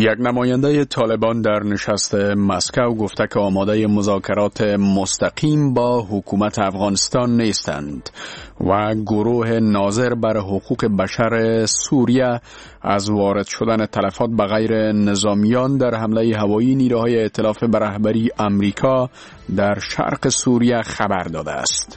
یک نماینده طالبان در نشست مسکو گفته که آماده مذاکرات مستقیم با حکومت افغانستان نیستند و گروه ناظر بر حقوق بشر سوریه از وارد شدن تلفات به غیر نظامیان در حمله هوایی نیروهای ائتلاف به رهبری امریکا در شرق سوریه خبر داده است.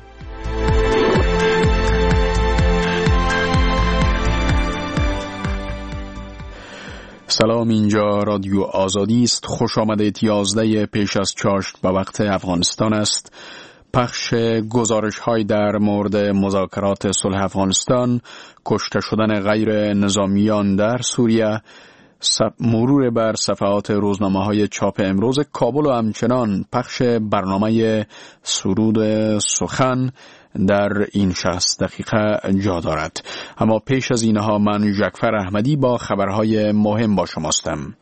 سلام، اینجا رادیو آزادی است. خوش آمدید. 11 پیش از چاشت به وقت افغانستان است. پخش گزارش های در مورد مذاکرات صلح افغانستان، کشته شدن غیر نظامیان در سوریه، مرور بر صفحات روزنامه های چاپ امروز کابل و همچنان پخش برنامه سرود سخن در این 60 دقیقه جا دارد. اما پیش از اینها من جعفر احمدی با خبرهای مهم با شماستم.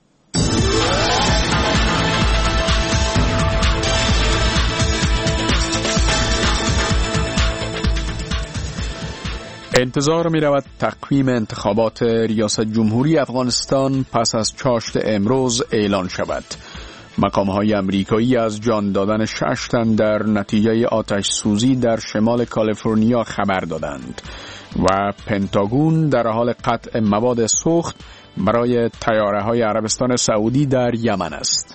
انتظار می رود تقویم انتخابات ریاست جمهوری افغانستان پس از چاشت امروز اعلان شود. مقام‌های امریکایی از جان دادن 6 تن در نتیجه آتش سوزی در شمال کالیفرنیا خبر دادند و پنتاگون در حال قطع مواد سوخت برای طیاره‌های عربستان سعودی در یمن است.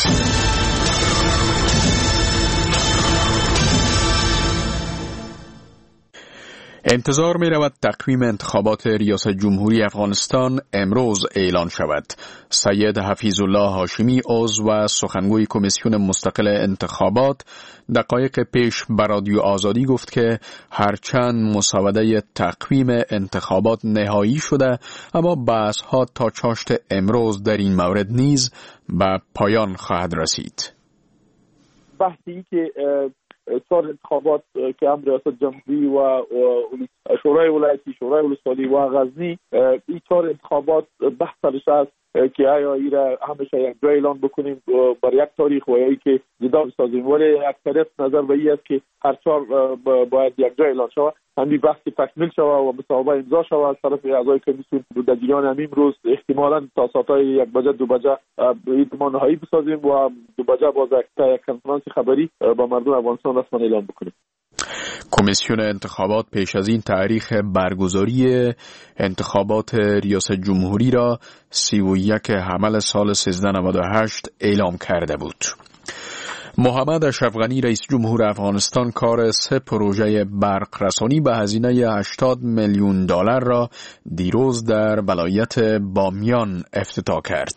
انتظار می رود تقویم انتخابات ریاست جمهوری افغانستان امروز اعلان شود. سید حفیظالله هاشمی، عضو و سخنگوی کمیسیون مستقل انتخابات، دقایق پیش به رادیو آزادی گفت که هرچند مسوده تقویم انتخابات نهایی شده، اما بحث‌ها تا چاشت امروز در این مورد نیز به پایان خواهد رسید. بحثی که سال انتخابات که هم ریاست جمهوری و شورای ولایتی، شورای ولسوالی و غزنی، این 4 انتخابات بحثش است که آیا این را همیشه یک جای اعلان بکنیم بر یک تاریخ و یا ای که جدا بسازیم، ولی اکثریت نظر به این است که هر 4 باید یک جای اعلان شود. همین بحث تکمیل شود و مصوبه امضا شود از طرف اعضای کمیسیون در جریان همین روز احتمالاً تا ساعت‌های 1 بجه 2 بجه ایدمان نهایی بسازیم و 2 بجه باز یک کنفرانس خبری با مردم افغانستان رسما اعلام بکنیم. کمیسیون انتخابات پیش از این تاریخ برگزاری انتخابات ریاست جمهوری را 31 حمل سال 1398 اعلام کرده بود. محمد اشرف غنی رئیس جمهور افغانستان کار 3 پروژه برق رسانی به هزینه 80 میلیون دلار را دیروز در ولایت بامیان افتتاح کرد.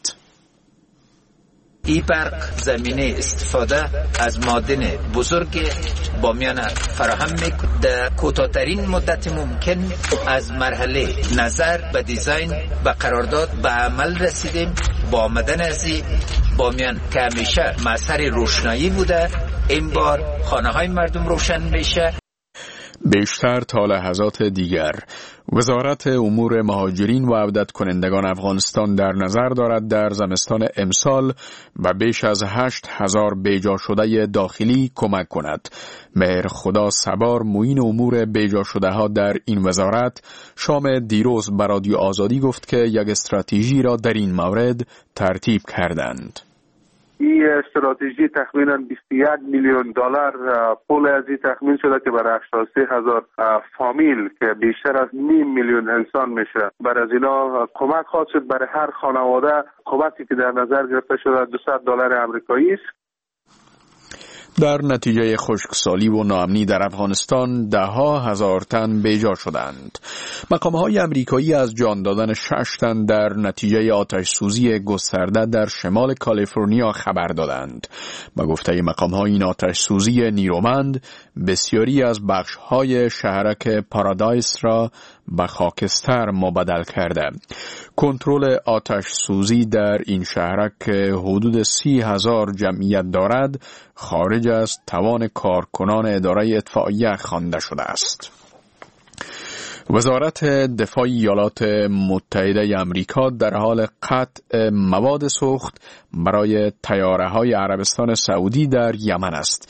این برق زمینه استفاده از معادن بزرگ بامیان فراهم می‌کند. در کوتاه‌ترین مدت ممکن از مرحله نظر به دیزاین و قرارداد به عمل رسیدیم. با آمدن از بامیان که همیشه مظهر روشنایی بوده، این بار خانه‌های مردم روشن میشه. بیشتر تا لحظات دیگر وزارت امور مهاجرین و عودت کنندگان افغانستان در نظر دارد در زمستان امسال و بیش از 8000 بیجا شده داخلی کمک کند. مهر خدا سبار، معین امور بیجا شده ها در این وزارت، شام دیروز به رادیو آزادی گفت که یک استراتژی را در این مورد ترتیب کردند. این استراتژی تخمینا 21 میلیون دلار پول از این تخمین شده که برای 83,000 فامیل که بیشتر از 5 میلیون انسان میشه، برای از اینا کمک خواهد شد. برای هر خانواده کمکی که در نظر گرفته شده 200 دلار آمریکایی است. در نتیجه خشکسالی و ناامنی در افغانستان 10,000 تن بیجا شدند. مقام‌های امریکایی از جان دادن 6 تن در نتیجه آتش سوزی گسترده در شمال کالیفرنیا خبر دادند. به گفته مقام‌ها این آتش سوزی نیرومند بسیاری از بخش‌های شهرک پارادایس را به خاکستر مبدل کرده. کنترل آتش سوزی در این شهرک که حدود 30,000 جمعیت دارد خارج از توان کارکنان اداره اطفائیه خوانده شده است. وزارت دفاع ایالات متحده آمریکا در حال قطع مواد سوخت برای طیاره‌های عربستان سعودی در یمن است.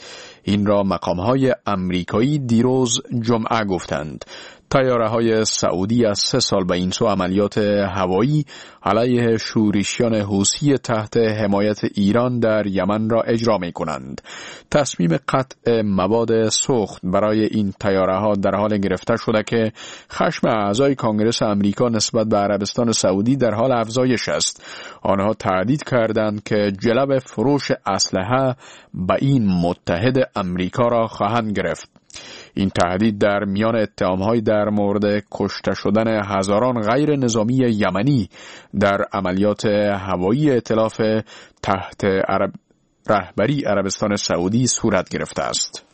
این را مقام‌های آمریکایی دیروز جمعه گفتند. طیاره‌های سعودی از 3 سال به این سو عملیات هوایی علیه شورشیان حوثی تحت حمایت ایران در یمن را اجرا می‌کنند. تصمیم قطع مواد سوخت برای این طیاره‌ها در حال گرفته شده که خشم اعضای کنگره آمریکا نسبت به عربستان سعودی در حال افزایش است. آنها تهدید کردند که جلب فروش اسلحه به این متحد آمریکا را خواهند گرفت. این تهدید در میان اتهام‌های در مورد کشته شدن هزاران غیر نظامی یمنی در عملیات هوایی ائتلاف تحت رهبری عربستان سعودی صورت گرفته است.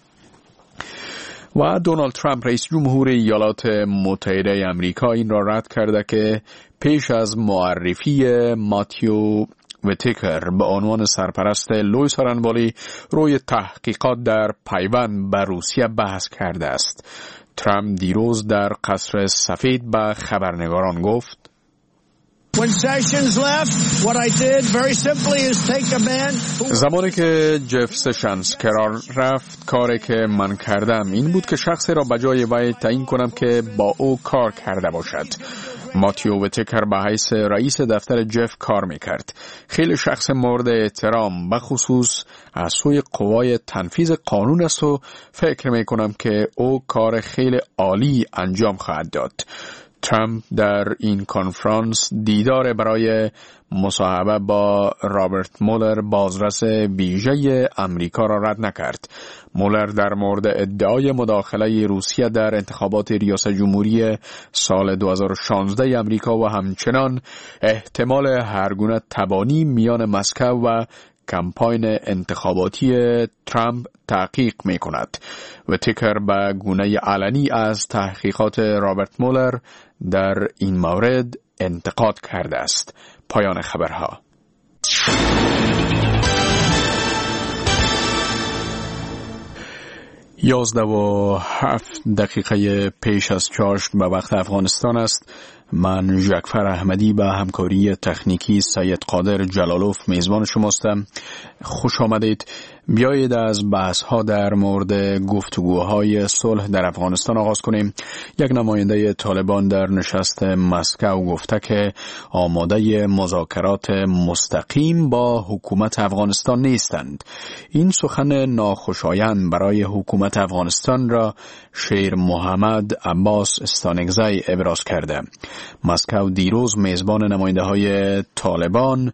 و دونالد ترامپ رئیس جمهور ایالات متحده آمریکا این را رد کرده که پیش از معرفی ماتیو ویتکر به عنوان سرپرست لوئیس آرنبالی روی تحقیقات در پیوند به روسیه بحث کرده است. ترامپ دیروز در قصر سفید به خبرنگاران گفت: زمانی که جف سشنز قرار رفت، کاری که من کردم این بود که شخصی را به جای وی تعیین کنم که با او کار کرده باشد. ماتیو ویتکر به حیث رئیس دفتر جف کار میکرد. خیلی شخص مورد احترام به خصوص از سوی قوای تنفیذ قانون است و فکر میکنم که او کار خیلی عالی انجام خواهد داد. ترامپ در این کنفرانس دیدار برای مصاحبه با رابرت مولر بازرس ویژه آمریکا را رد نکرد. مولر در مورد ادعای مداخله روسیه در انتخابات ریاست جمهوری سال 2016 آمریکا و همچنان احتمال هرگونه تبانی میان مسکو و کمپاین انتخاباتی ترامپ تحقیق می کند. و تیکر به گونه علنی از تحقیقات رابرت مولر در این مورد انتقاد کرده است. پایان خبرها. 11:07 پیش از چاشت به وقت افغانستان است. من جعفر احمدی به همکاری تکنیکی سید قادر جلالوف میزبان شماستم. خوش آمدید. بیایید از بحث ها در مورد گفتگوهای صلح در افغانستان آغاز کنیم. یک نماینده طالبان در نشست مسکو گفته که آماده مذاکرات مستقیم با حکومت افغانستان نیستند. این سخن ناخوشایند برای حکومت افغانستان را شیر محمد عباس استانگزی ابراز کرده. مسکو دیروز میزبان نماینده های طالبان،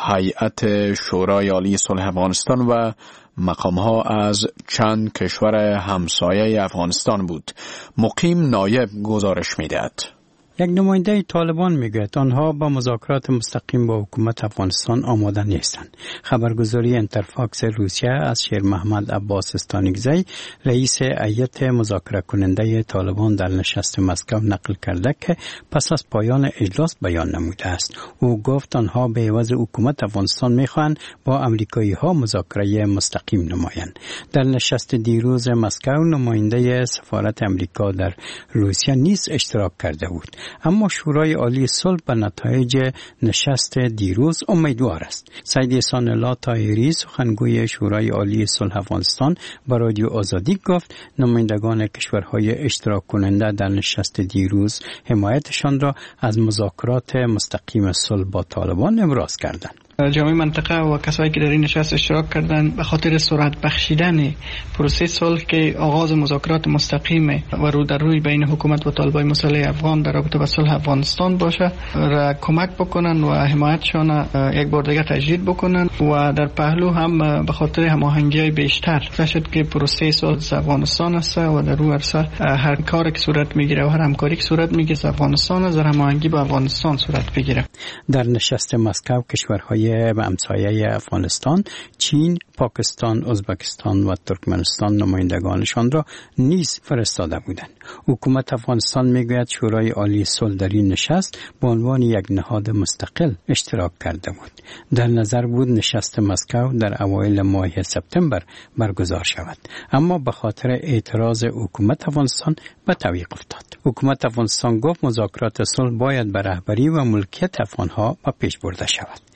هیئت شورای عالی صلح افغانستان و مقامها از چند کشور همسایه افغانستان بود. مقیم نایب گزارش می‌دهد. یک نماینده طالبان میگوید آنها با مذاکرات مستقیم با حکومت افغانستان آماده نیستند. خبرگزاری انترفاکس روسیه از شیر محمد عباس استانگزی رئیس هیئت مذاکره کننده طالبان در نشست مسکو نقل کرده که پس از پایان اجلاس بیان نموده است. او گفت آنها به عوض حکومت افغانستان میخواهند با امریکایی ها مذاکره مستقیم نمایند. در نشست دیروز مسکو نماینده سفارت امریکا در روسیه نیز اشتراک کرده بود. اما شورای عالی صلح به نتایج نشست دیروز امیدوار است. سید احسان الله طاهری سخنگوی شورای عالی صلح افغانستان به رادیو آزادی گفت نمایندگان کشورهای اشتراک کننده در نشست دیروز حمایتشان را از مذاکرات مستقیم صلح با طالبان ابراز کردند. جامعه منطقه و کسایی که در این نشست اشتراک کردند به خاطر سرعت بخشیدن پروسه صلح که آغاز مذاکرات مستقیم و رو در روی بین حکومت و طالبان مسلح افغان در رابطه با صلح افغانستان باشه را کمک بکنن و حمایتشان یک بار دیگه تجدید بکنن و در پهلو هم به خاطر هماهنگی بیشتر شد که پروسه صلح افغانستان است و در رو عرصه هر کاری که صورت میگیره و هر همکاری که صورت میگیره افغانستان از هماهنگی با افغانستان صورت بگیره. در نشست مسکو کشورهای همسایه افغانستان، چین، پاکستان، ازبکستان و ترکمنستان نمایندگانشان را نیز فرستاده بودند. حکومت افغانستان میگوید شورای عالی صلح در این نشست به عنوان یک نهاد مستقل اشتراک کرده بود. در نظر بود نشست مسکو در اوایل ماه سپتامبر برگزار شود، اما به خاطر اعتراض حکومت افغانستان به تعویق افتاد. حکومت افغانستان گفت مذاکرات صلح باید به رهبری و ملکیت افغانها به پیش برده شود.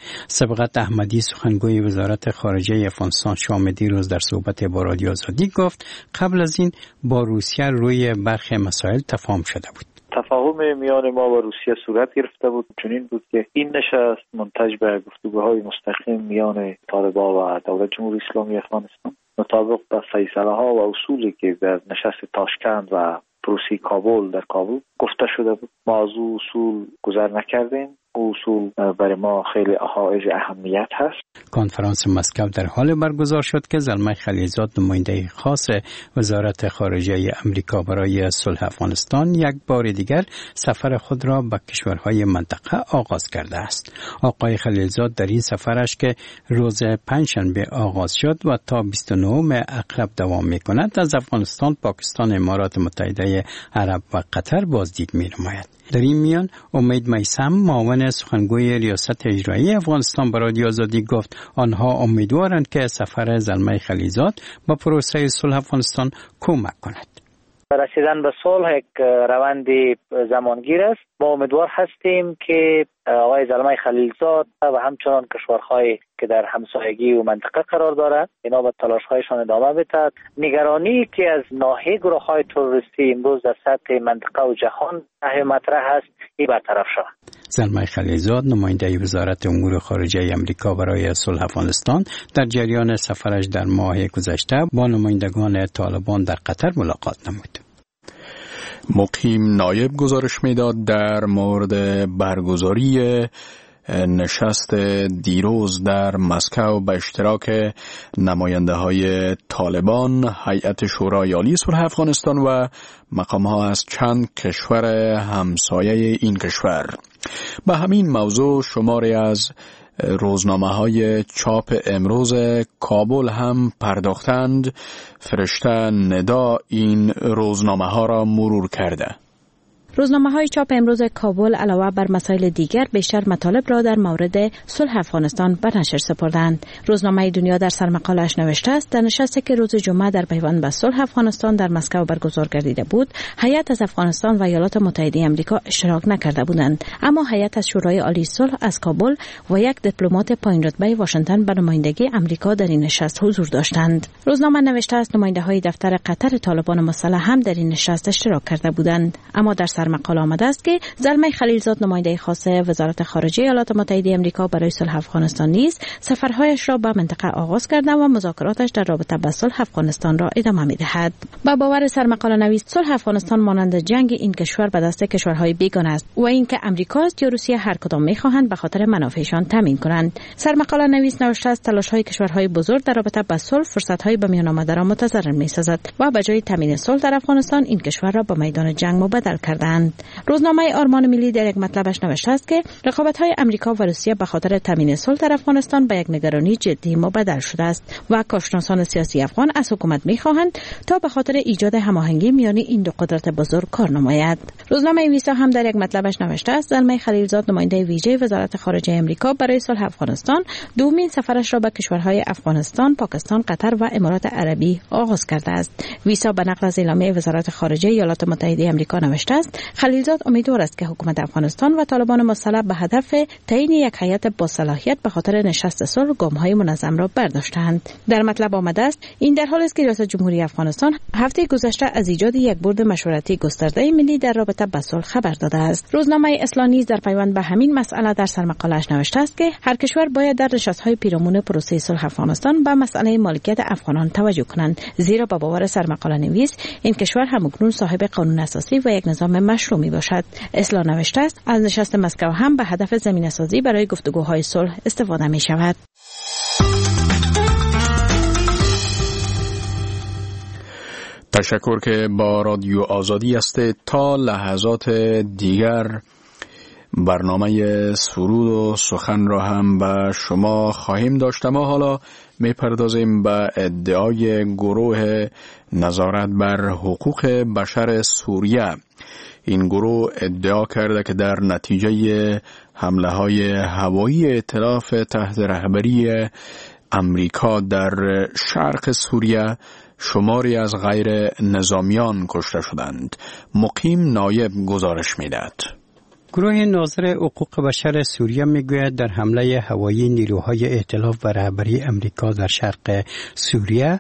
سبقت احمدی سخنگوی وزارت خارجه افغانستان شام دیروز در صحبت با رادیو آزادی گفت قبل از این با روسیه روی برخی مسائل تفاهم شده بود. تفاهم میان ما و روسیه صورت گرفته بود، چنین بود که این نشست منتج به گفتگوهای مستقیم میان طالبان و دولت جمهوری اسلامی افغانستان مطابق با فیصله ها و اصولی که در نشست تاشکند و پروسی کابل در کابل گفته شده بود. ما از اصول گذر نکردیم. اصول برای ما خیلی حائز اهمیت هست. کنفرانس مسکو در حال برگزار شد که زلمه خلیلزاد نماینده خاص وزارت خارجه امریکا برای صلح افغانستان یک بار دیگر سفر خود را به کشورهای منطقه آغاز کرده است. آقای خلیلزاد در این سفرش که روز پنجشنبه آغاز شد و تا 29 اقرب دوام می‌کند از افغانستان، پاکستان، امارات متحده عرب و قطر بازدید می‌نماید. در این میان امید میثم معاون سخنگوی ریاست اجرایی افغانستان به رادیو آزادی گفت آنها امیدوارند که سفر زلمه خلیلزاد با پروسه صلح افغانستان کمک کند. رسیدن به صلح یک روند زمانگیر است. ما امیدوار هستیم که آقای زلمه خلیلزاد و همچنان کشورهایی که در همسایگی و منطقه قرار دارند اینا به تلاش‌هایشان ادامه بدهند. نگرانی که از ناحیه گروه‌های تروریستی امروز در سطح منطقه و جهان مطرح است این برطرف شود. زلمه خلیلزاد نماینده وزارت امور خارجه امریکا برای صلح افغانستان در جریان سفرش در ماه گذشته با نمایندگان طالبان در قطر ملاقات نمود. مقیم نایب گزارش میداد در مورد برگزاری نشست دیروز در مسکو به اشتراک نماینده های طالبان، هیئت شورای عالی صلح افغانستان و مقام ها از چند کشور همسایه این کشور. به همین موضوع شماری از روزنامه های چاپ امروز کابل هم پرداختند. فرشته ندا این روزنامه ها را مرور کرده. روزنامه‌های چاپ امروز کابل علاوه بر مسائل دیگر بیشتر مطالب را در مورد صلح افغانستان به نشر سپردند. روزنامه دنیا در سرمقاله‌اش نوشته است در نشستی که روز جمعه در پیوند به صلح افغانستان در مسکو برگزار گردیده بود، هیئت از افغانستان و ایالات متحده آمریکا اشتراک نکرده بودند، اما هیئت از شورای عالی صلح از کابل و یک دیپلمات پایین رتبه واشنگتن به نمایندگی آمریکا در این نشست حضور داشتند. روزنامه نوشته است نماینده‌های دفتر قطر طالبان مسلح هم در این نشست اشتراک کرده بودند، اما در مقاله آمده است که زلمه خلیلزاد نماینده خاص وزارت خارجه ایالات متحده آمریکا برای صلح افغانستان نیز سفرهایش را به منطقه آغاز کرده و مذاکراتش در رابطه با صلح افغانستان را ادامه می‌دهد. با باور سرمقاله نویس صلح افغانستان مانند جنگ این کشور به دست کشورهای بیگانه است و اینکه آمریکا است یا روسیه هر کدام می‌خواهند به خاطر منافعشان تامین کنند. سرمقاله نویس نوشته است تلاش‌های کشورهای بزرگ در رابطه با صلح فرصت‌های به میان آمده را متضرر می‌سازد و به جای تامین صلح در افغانستان این کشور را به میدان جنگ مبدل کردند. روزنامه آرمان ملی در یک مطلبش نوشته است که رقابت‌های آمریکا و روسیه به خاطر تامین صلح در افغانستان به یک نگرانی جدی مبدل شده است و کارشناسان سیاسی افغان از حکومت می‌خواهند تا به خاطر ایجاد هماهنگی میان این دو قدرت بزرگ کار نماید. روزنامه ویسا هم در یک مطلبش نوشته است زلمه خلیلزاد نماینده ویژه وزارت خارجه آمریکا برای صلح افغانستان دومین سفرش را به کشورهای افغانستان، پاکستان، قطر و امارات عربی آغاز کرده است. ویسا به نقل از اعلامیه وزارت خارجه ایالات متحده آمریکا نوشته است خلیلزاد امیدوار است که حکومت افغانستان و طالبان مسلح به هدف تعیین یک هیئت با صلاحیت به خاطر نشست صلح گام‌های منظم را برداشتند. در مطلب آمده است این در حالی است که ریاست جمهوری افغانستان هفته گذشته از ایجاد یک بورد مشورتی گسترده ملی در رابطه با صلح خبر داده است. روزنامه اصلاح نیز در پیوند به همین مسئله در سرمقاله‌اش نوشته است که هر کشور باید در نشست‌های پیرامون پروسه صلح افغانستان به مسئله مالکیت افغانان توجه کنند، زیرا با باور سرمقاله نویس این کشور همکنون صاحب قانون اساسی و یک نظام مشروع میباشد. اصلاح نوشته است از نشست مسکو هم به هدف زمینه‌سازی برای گفتگوهای صلح استفاده می شود. تشکر که با رادیو آزادی است. تا لحظات دیگر برنامه سرود و سخن را هم به شما خواهیم داشت. ما حالا میپردازیم به ادعای گروه نظارت بر حقوق بشر سوریه. این گروه ادعا کرده که در نتیجه حمله های هوایی ائتلاف تحت رهبری امریکا در شرق سوریه شماری از غیر نظامیان کشته شدند. مقیم نایب گزارش میدهد. گروه ناظر حقوق بشر سوریه میگوید در حمله هوایی نیروهای ائتلاف و رهبری امریکا در شرق سوریه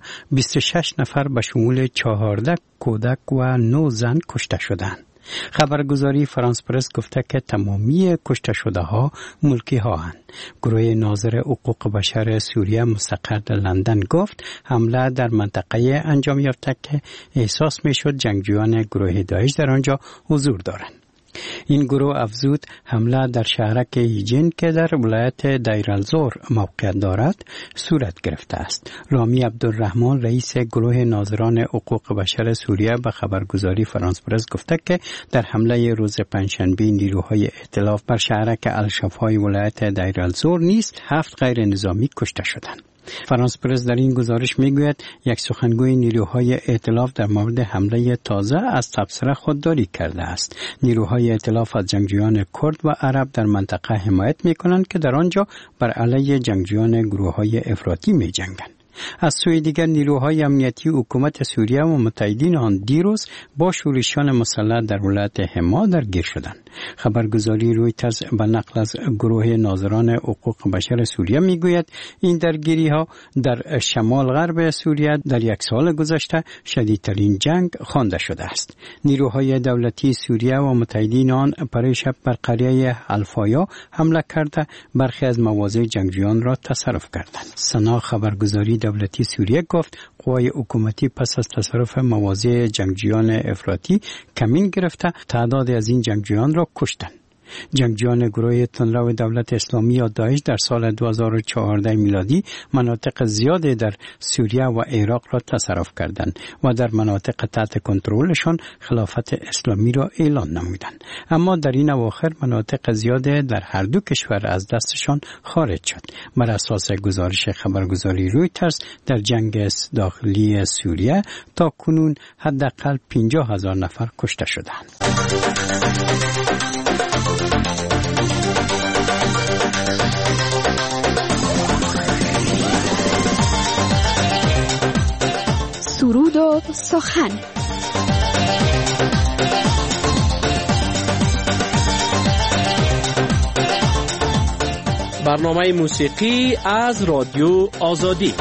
26 نفر به شمول 14 کودک و 9 زن کشته شدند. خبرگزاری فرانس پرس گفته که تمامی کشته شده ها ملکی ها هستند. گروه ناظر حقوق بشر سوریه مستقر در لندن گفت حمله در منطقه انجام یافته که احساس می شد جنگجویان گروه داعش در آنجا حضور دارند. این گروه افزود حمله در شهرک هیجین که در ولایت دیر الزور موقعیت دارد صورت گرفته است. رامی عبدالرحمن رئیس گروه ناظران حقوق بشر سوریه به خبرگزاری فرانس پرس گفته که در حمله روز پنجشنبه نیروهای ائتلاف بر شهرک الشفای ولایت دیر الزور نیز 7 غیر نظامی کشته شدند. فرانس پرس در این گزارش میگوید یک سخنگوی نیروهای ائتلاف در مورد حمله تازه از تبصره خودداری کرده است. نیروهای ائتلاف از جنگجویان کرد و عرب در منطقه حمایت میکنند که در آنجا بر علیه جنگجویان گروههای افراطی میجنگند. از سوی دیگر نیروهای امنیتی حکومت سوریه و متحدین آن دیروز با شورشیان مسلح در ولایت حما درگیر شدند. خبرگزاری رویترز به نقل از گروه ناظران حقوق بشر سوریه میگوید این درگیری ها در شمال غرب سوریه در یک سال گذشته شدیدترین جنگ خوانده شده است. نیروهای دولتی سوریه و متحدین آن پریشب بر قریه الفایا حمله کرده برخی از مواضع جنگجویان را تصرف کردند. سنا خبرگزاری دولتی سوریه گفت قوای حکومتی پس از تصرف مواضع جنگجویان افراطی کمین گرفته تعداد از این جنگجویان را کشتند. جنگجویان گروه تندرو دولت اسلامی یا داعش در سال 2014 میلادی مناطق زیادی در سوریه و عراق را تصرف کردند و در مناطق تحت کنترلشان خلافت اسلامی را اعلان نمودند. اما در این اواخر مناطق زیادی در هر دو کشور از دستشان خارج شد. بر اساس گزارش خبرگزاری رویترز در جنگ داخلی سوریه تا کنون حداقل 50,000 نفر کشته شدند. سرود و سخن. برنامه موسیقی از رادیو آزادی.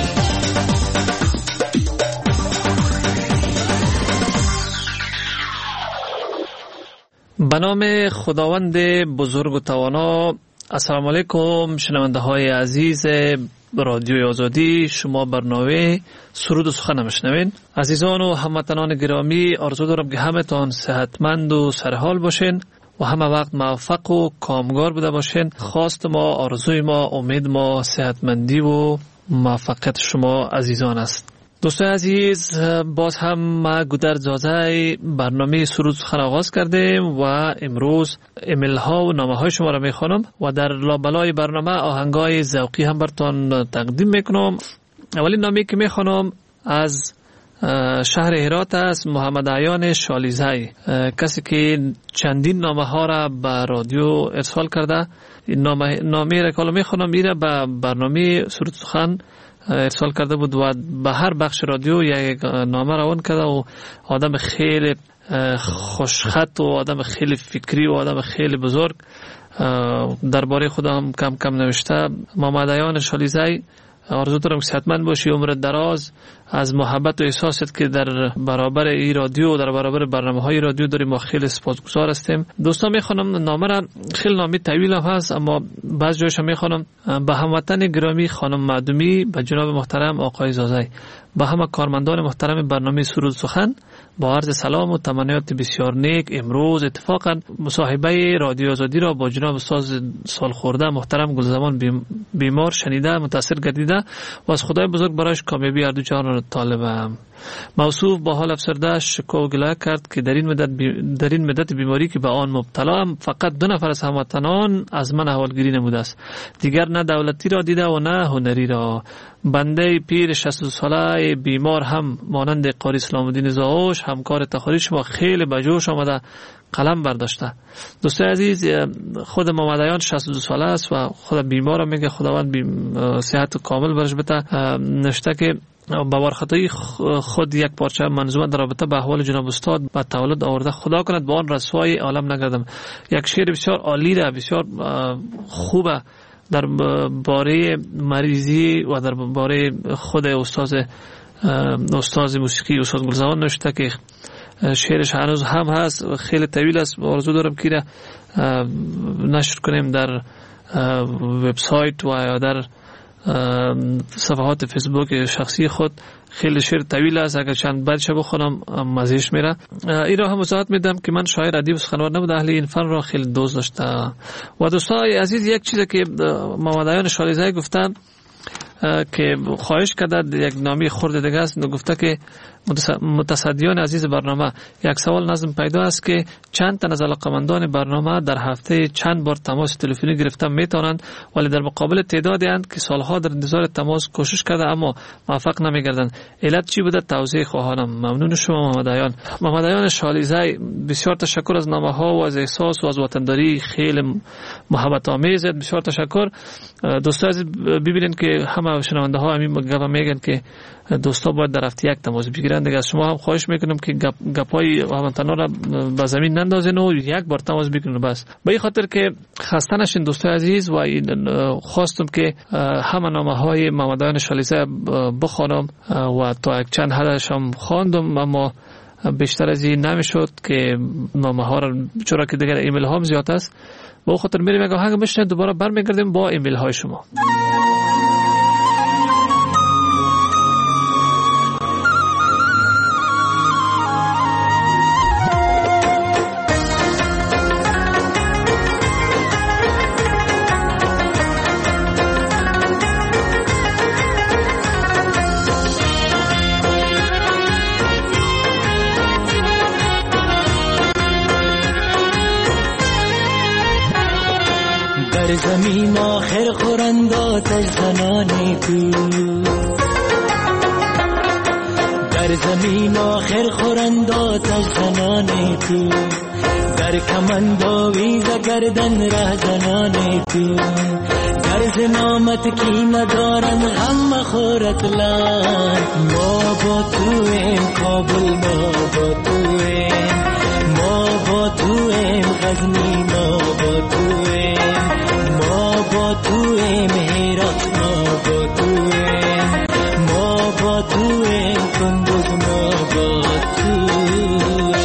به نام خداوند بزرگ و توانا. السلام علیکم شنونده های عزیز رادیوی آزادی. شما برنامه سرود و سخن میشنوین. عزیزان و هموطنان گرامی، آرزو دارم که همتان صحتمند و سرحال باشین و همه وقت موفق و کامگار بوده باشین. خواست ما، آرزوی ما، امید ما صحتمندی و موفقیت شما عزیزان است. دوستان عزیز، باز هم ما گودر زازای برنامه سرود سخن آغاز کردیم و امروز ایمیل ها و نامه های شما را میخوانم و در لابلای برنامه آهنگای ذوقی هم براتون تقدیم میکنم. اولین نامه که میخوانم از شهر هرات است، محمد عیان شالیزی، کسی که چندین نامه ها را به رادیو ارسال کرده. نامه را که میخوانم میره به برنامه سرود سخن ارسال کرده بود و به هر بخش رادیو یک نامه روان کرده و آدم خیلی خوشخط و آدم خیلی فکری و آدم خیلی بزرگ درباره خودم کم کم نوشته. محمد عیان شالیزی، آرزو دارم که صحتمند باشی، عمر دراز، از محبت و احساست که در برابر این رادیو، در برابر برنامه‌های رادیو داریم ما خیلی سپاسگزار هستیم. دوستان میخوانم نامه را، خیلی نامه طویل هم هست اما بعض جایش میخوانم. به هموطن گرامی خانم معدومی، به جناب محترم آقای زازی، به همه کارمندان محترم برنامه سرود سخن با عرض سلام و تمنیات بسیار نیک. امروز اتفاقا مصاحبه رادیو آزادی را با جناب استاد سالخورده محترم گلزمان بیمار شنیده، متاثر گردیده و از خدای بزرگ برایش کامیابی هر دو جهان را طالبم. موصوف با حال افسرده شکوه و گله کرد که در این مدت بیماری که به آن مبتلا هم فقط 2 نفر از هموطنان از من احوالگیری نموده است. دیگر نه دولتی را دیده و نه هنری را. بنده پیر 62 ساله بیمار هم مانند قاری اسلام الدین زاوش همکار تخالی شما خیلی به جوش آمده قلم برداشته. دوستای عزیز، خود محمدیان 62 ساله است و خود بیمار میگه خداوند صحت کامل برش بده. نشته که با وارخطایی خود یک پارچه منظومه در رابطه به احوال جناب استاد و تولد آورده. خدا کند با آن رسوای عالم نگردم. یک شعر بسیار عالی را، بسیار خوبه در باره مریضی و در باره خود استاد موسیقی استاد گلزمان نوشته که شعرش هنوز هم هست، خیلی طویل است. آرزو دارم که را نشر کنیم در وبسایت و یا در صفحات فیسبوک شخصی خود. خیلی شعر طویل است، اگر چند بعدش بخونم مزهش میره. این را هم وضاحت میدم که من شاعر ادیب سخنور نبود، اهل این فن را خیلی دوست داشته. و دوستان عزیز، یک چیزی که محمدیان شالیزایی گفتن که خواهش کرده یک نامی خورده دیگه است، گفته که متصدیان عزیز برنامه، یک سوال نظم پیدا است که چند تن از علاقمندان برنامه در هفته چند بار تماس تلفنی گرفتن میتونند، ولی در مقابل تعدادی اند که سالها در انتظار تماس کوشش کرده اما موفق نمیگردند. علت چی بوده؟ توضیح خواهانم. ممنون شما محمدیان شالیزی. بسیار تشکر از نامه ها و از احساس و از وطنداری خیلی محبت آمیز. بسیار تشکر. دوستان عزیز، ببینید که همه شنونده ها همین گپ میگن که دوستا باید در هفته یک تماس بگیرن. دیگه از شما هم خواهش میکنم که گپای هموطنا را به زمین نندازین و یک بار تماس بگیرین بس. به این خاطر که خسته نشین دوستای عزیز، و خواستم که همه نامه های محمدیان شالیزی بخوانم و تا یک چند حدش هم خواندم، اما بیشتر از این نمیشد که نامه ها را، چرا که دیگر ایمیل ها هم زیاد است. به خاطر میریم یک آهنگ بشنویم، دوباره برمیگردیم با ایمیل های شما. در زمین آخر خورند آتش زنان تو، در زمین آخر خورند آتش زنان تو، در کمند آویز گردن ره زنان تو، در زنامت کی ندارن غم خورت لان. ما با تو ایم کابل، ما با تو ایم، ما با تو ایم غزنی، ما با تو ایم، ما با تو ایم هرات، ما با تو ایم، ما با تو ایم کندوز، ما با تو ایم.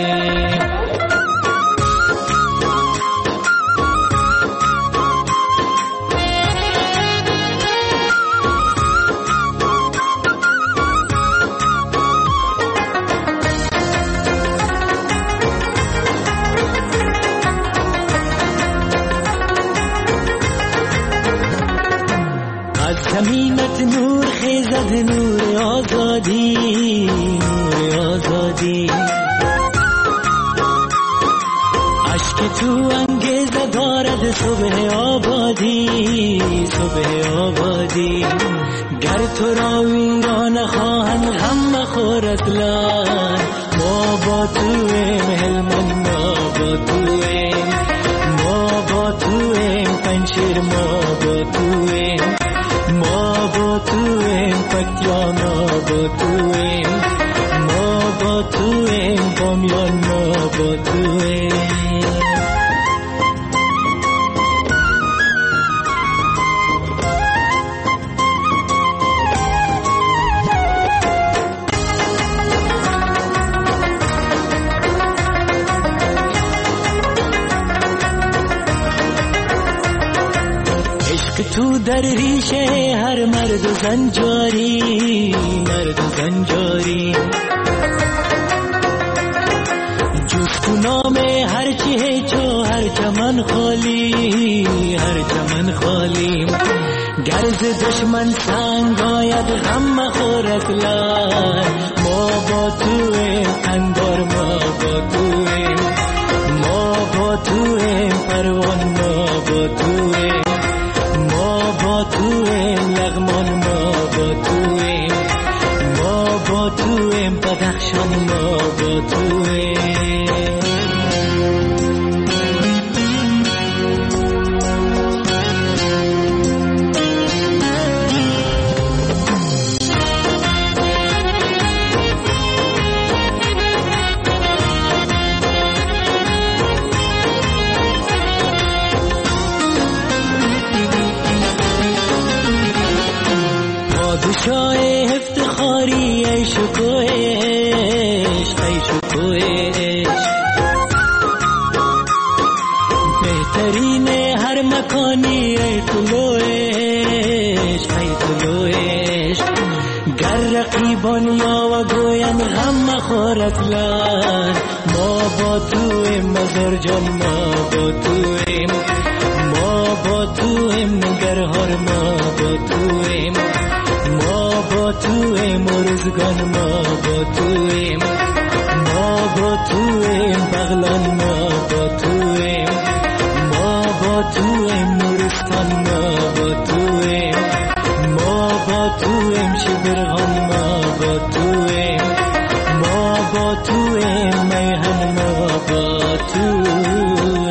زمینت نور خیزد، نور آزادی، نور آزادی. عشق تو انگیزه دارد صبح آبادی، صبح آبادی. گر تو را ویران خواهند غم خورد لان. ما با تو ایم هلمند، ما با تو ایم، ما با تو ایم پنشیر، ما با تو ایم، ما با تو ایم پکتیا، ما با تو ایم، ما با تو ایم بامیان، ما با تو ایم. تو در ریشه هر مرد و زن جاری، مرد و زن جاری. جز تو نام هر چی چو هر چمن خالی، هر چمن خالی. گرز دشمن سنگ آید غم خورد لان. ما با تو ایم اندار، ما با تو ایم، ما با تو ایم پروان، ما با تو ایم، ما با تو ایم لغمان، ما با تو ایم، ما با تو ایم بدخشان، ما با تو ایم. پادشاه افتخاری عشق و عشق، عشق و عشق، بهترین هر مکانی ای طلوع عشق، ای طلوع عشق. گر رقیبان یا و گوین غم مخور اطلال، ما با تویم مزار جان، ما با تویم، ما با تویم نگرهار، ما با تویم، ما با تویم روزگان، ما با تویم، ما با تویم بغلان، ما با تویم، ما با تویم نورستان، ما با تویم، ما با تویم شبرغان، ما با تویم، ما با تویم میهن، ما با تویم.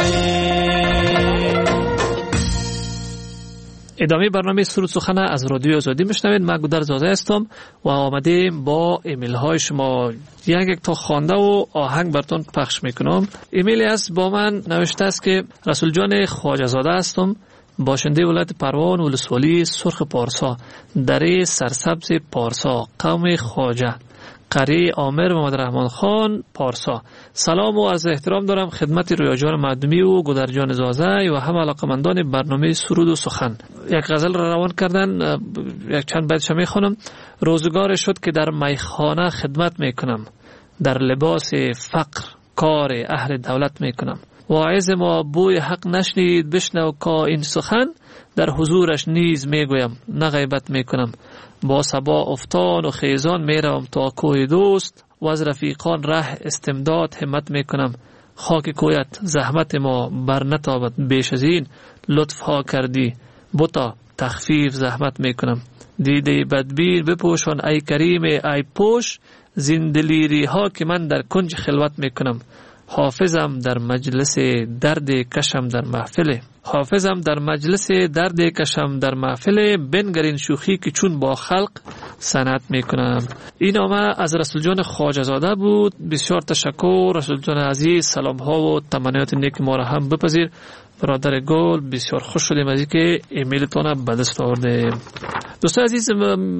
ادامه برنامه سرود سخن از رادیو آزادی میشنوید. من گودر زاده هستم و آمدیم با ایمیل های شما یک تا خوانده و آهنگ براتون پخش میکنم. ایمیلی است با من نوشته است که رسول جان خواجه زاده هستم، باشنده ولایت پروان ولسوالی سرخ پارسا، دره سرسبز پارسا، قوم خواجه، قریه عامر محمد رحمان خان پارسا. سلام و عرض احترام دارم خدمت رویا جان معدومی و گودر جان زازه و همه علاقمندان برنامه سرود و سخن. یک غزل را روان کردن، یک چند بیتش میخوانم. روزگار شد که در میخانه خدمت میکنم، در لباس فقر کار اهل دولت میکنم. واعظ ما بوی حق نشنید بشنو کا این سخن، در حضورش نیز میگویم نه غیبت میکنم. با صبا افتان و خیزان میروم تا کوه دوست، و از رفیقان ره استمداد همت میکنم. خاک کویت زحمت ما بر نتابد بیش از این، لطف ها کردی بوتا تخفیف زحمت میکنم. دیده بدبین بپوشان ای کریم ای پوش، زندلیری ها که من در کنج خلوت میکنم. حافظم در مجلس درد کشم در محفل، حافظم در مجلس درد کشم در محفل، بنگرین شوخی که چون با خلق صنعت میکنم. این نامه از رسول جان خواجه زاده بود. بسیار تشکر رسول جان عزیز، سلام ها و تمنیات نیک ما را هم بپذیر. برادر گل بسیار خوش شدیم از اینکه ایمیلتون به دست آوردیم. دوستان عزیز،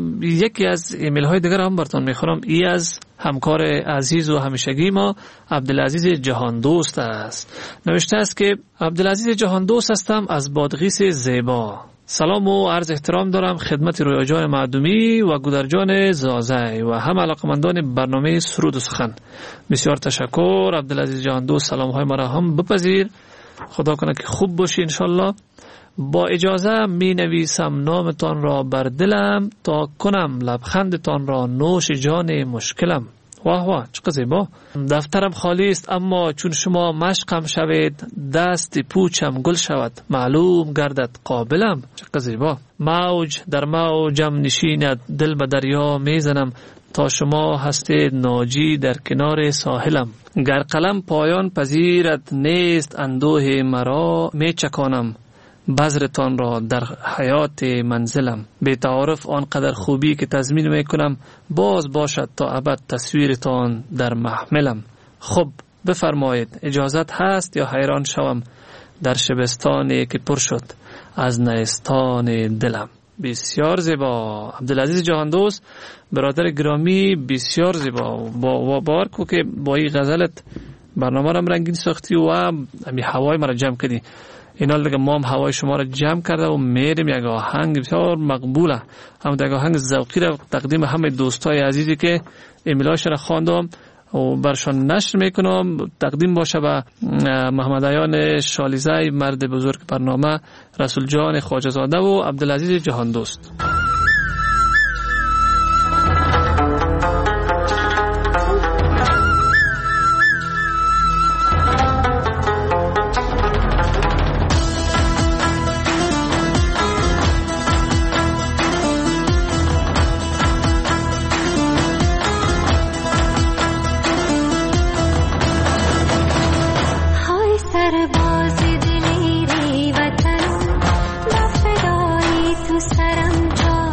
یکی از ایمیل های دیگر هم براتون میخونم. ای از همکار عزیز و همیشگی ما عبدالعزیز جهان دوست است. نوشته است که عبدالعزیز جهان دوست هستم از بادغیس زیبا. سلام و عرض احترام دارم خدمت رویا جان معدومی و گودر جان زازه و هم علاقمندان برنامه سرود و سخن. بسیار تشکر عبدالعزیز جهان دوست، سلام های مرا هم بپذیر. خدا کنه که خوب باشی انشالله. با اجازه می نویسم نامتان را بر دلم، تا کنم لبخندتان را نوش جان مشکلم. واه واه چقدر زیبا. دفترم خالی است اما چون شما مشقم شوید، دست پوچم گل شود معلوم گردد قابلم. چقدر زیبا. موج در موجم نشیند دل به دریا میزنم، تا شما هستید ناجی در کنار ساحلم. گر قلم پایان پذیرد نیست اندوه مرا، می چکانم بذرتان را در حیات منزلم. بی تعارف آنقدر خوبی که تضمین میکنم، باز باشد تا ابد تصویرتان در محملم. خب بفرمایید اجازت هست یا حیران شوم در شبستانی که پر شد از نیستان دلم. بسیار زیبا عبدالعزیز جهان دوست، برادر گرامی، بسیار زیبا. باور کو که با این غزلت برنامه را رنگین ساختی و همی هوای مرا جمع کردی. اینا دیگه ما هم هوای شما را جمع کرده و میریم یک آهنگ بسیار مقبوله، هم یک آهنگ ذوقی را تقدیم همه دوستای عزیزی که ایمیلاشون را خواندم و برشان نشر میکنم تقدیم باشه به محمد عیان شالیزی، مرد بزرگ برنامه، رسول جان خواجه زاده و عبدالعزیز جهان دوست. سرباز دلیری وطن، با فدایی تو سرم جا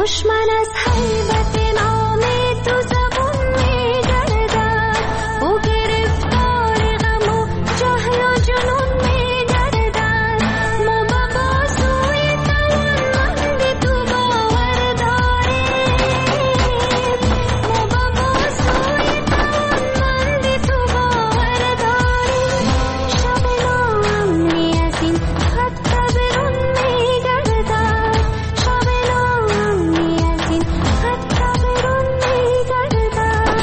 دشمن از هیبت نام تو زبون میگردد او گرفتار غم و جهل و جنون میگردد ما به بازوی توانمند تو باور داریم ما به بازوی توانمند تو باور داریم شب ناامنی از این خط برون میگردد شب ناامنی از این خط برون میگردد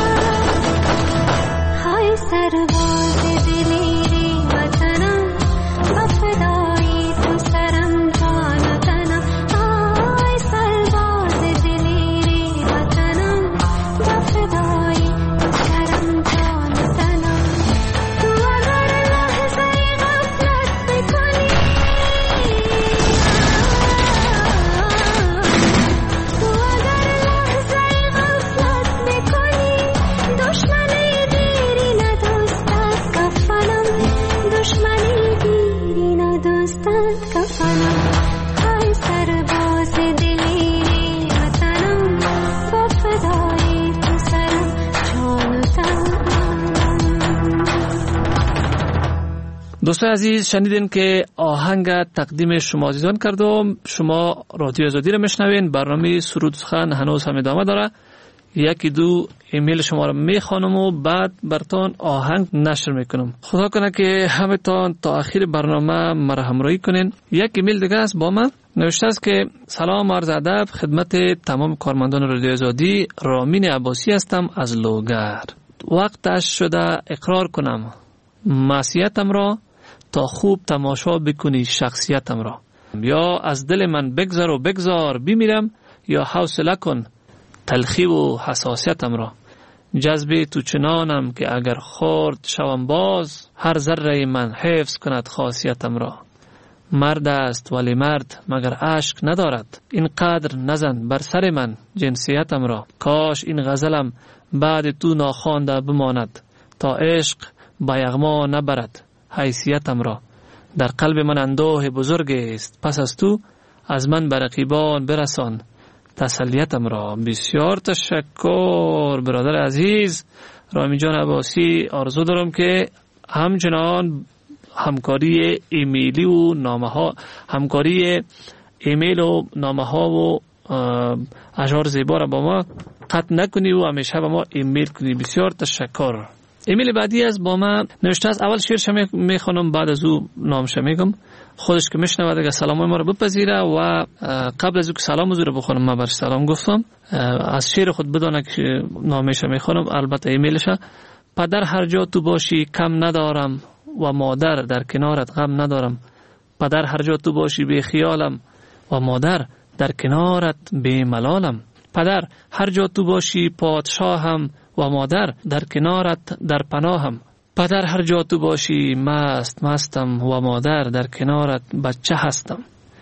های سرباز دلیری وطنم با فدایی تو سرم جان و تنم های سرباز دلیری وطنم با فدایی تو سرم جان و تنم تو اگر لحظه غفلت بکنی تو اگر لحظه غفلت بکنی دشمنی دیری ندوستد کفنم دشمنی دیری ندوستد کفنم های سرباز دلیری وطنم با فدایی تو سرم جان و تنم. دوستان عزیز شنیدین که آهنگ تقدیم شما عزیزان کردم. شما رادیو آزادی را میشنوین. برنامه سرود سخن هنوز هم ادامه داره. یکی دو ایمیل شما را میخوانم و بعد برتان آهنگ نشر میکنم. خدا کنه که همتان تا آخر برنامه مرا همراهی کنین. یک ایمیل دیگه است با من نوشته است که سلام عرض ادب خدمت تمام کارمندان رادیو آزادی. رامین عباسی هستم از لوگر. وقتش شده اقرار کنم معصیتم را تا خوب تماشا بکنی شخصیتم را. یا از دل من بگذر و بگذار بمیرم یا حوصله کن تلخی و حساسیتم را. جذب تو چنانم که اگر خورد شوم باز هر ذره من حفظ کند خاصیتم را. مرد است ولی مرد مگر اشک ندارد اینقدر نزن بر سر من جنسیتم را. کاش این غزلم بعد تو ناخوانده بماند تا عشق با یغما نبرد حیثیتم را. در قلب من اندوه بزرگ است پس از تو از من به رقیبان برسان تسلیتم را. بسیار تشکر برادر عزیز رامی جان عباسی. آرزو دارم که همچنان همکاری ایمیلی و نامه ها همکاری ایمیل و نامه ها و اشعار زیبا را با ما قطع نکنی و همیشه با ما ایمیل کنی. بسیار تشکر. ایمیل بعدی از با من نوشته است. اول شعرش میخوانم بعد از او نامش میگم. خودش که میشنوه دیگه سلام ما رو بپذیره و قبل از او که سلام رو بخونم من برش سلام گفتم از شعر خود بدانه که نامش میخوانم البته ایمیلش. پدر هر جا تو باشی کم ندارم و مادر در کنارت غم ندارم. پدر هر جا تو باشی بی خیالم و مادر در کنارت بی ملالم. پدر هر جا تو باشی پادشاهم و مادر در کنارت در پناهم. پدر هر جا تو باشی مستم و مادر در کنارت بچه هستم.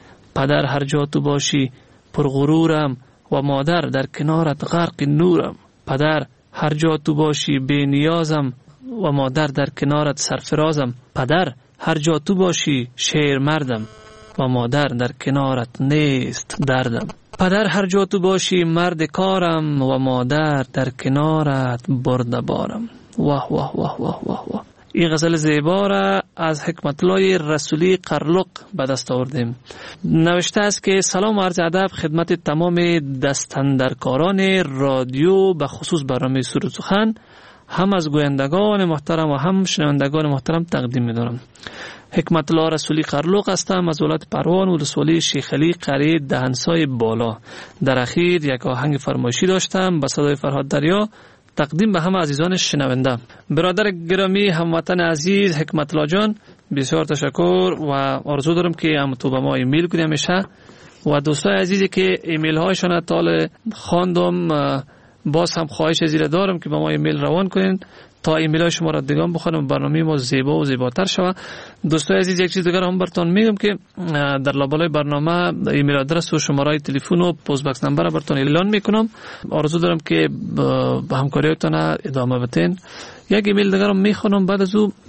پدر هر جا تو باشی پرغرورم و مادر در کنارت غرق نورم. پدر هر جا تو باشی بی نیازم و مادر در کنارت سرفرازم. پدر هر جا تو باشی شیر مردم و مادر در کنارت نیست دردم. پدر هر جا تو باشی مرد کارم و مادر در کنارت برده بارم. واه واه واه واه واه واه. این غزل زیبا را از حکمت الله رسولی قرلق به دست آوردیم. نوشته است که سلام و عرض ادب خدمت تمام دستاندرکاران رادیو به خصوص برنامه سرود سخن. هم از گویندگان محترم و هم شنوندگان محترم تقدیم می‌دارم. حکمت الله رسولی قرلق هستم از ولایت پروان ولسوالی شیخ علی قریه دهنسای بالا. در اخیر یک آهنگ فرمایشی داشتم به صدای فرهاد دریا تقدیم به همه عزیزان شنونده. برادر گرامی هموطن عزیز حکمت الله جان بسیار تشکر و آرزو دارم که هم تو به ما ایمیل کنی همیشه و دوستای عزیزی که ایمیل هایشان تا خواندم باز هم خواهش زیر دارم که به ما ایمیل روان کنین تا ایمیل های شما را دیگه بخونم برنامه ما زیبا و زیباتر شود. دوستای عزیز یک چیز دیگر هم براتون میگم که در لابلای برنامه ایمیل آدرس و شماره تلفن و پست باکس نمبر را براتون اعلان میکنم. آرزو دارم که به همکاریتون ادامه بدین. یک ایمیل دیگر هم میخونم بعد از او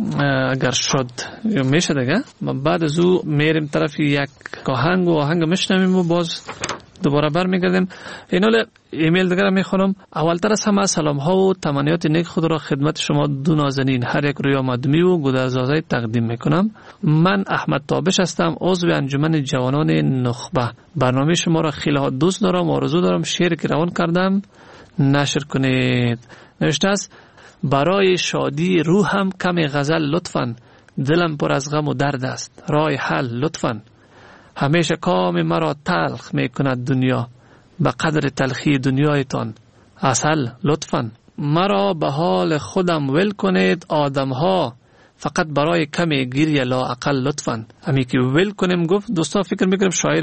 اگر شد یا میشه دیگه بعد از او میریم طرف یک آهنگ و آهنگ میشنویم و باز دوباره برمیگردیم. اینال ایمیل دیگر میخونم. اولتر از همه سلام ها و تمنیات نیک خود را خدمت شما دو نازنین هر یک رویا مدمی و گودرزازه تقدیم میکنم. من احمد تابش هستم، عضو انجمن جوانان نخبه. برنامه شما را خیلی ها دوست دارم، آرزو دارم شعر که روان کردم نشر کنید. نوشته است: برای شادی روحم کمی غزل لطفاً، دلم پر از غم و درد است رای حل لطفاً. همیشه کام مرا تلخ می کند دنیا، به قدر تلخی دنیایتان عسل لطفاً. مرا به حال خودم ول کنید آدم ها، فقط برای کمی گریه لااقل لطفاً. همی که ول کنیم گفت دوستان فکر میکنم شاعر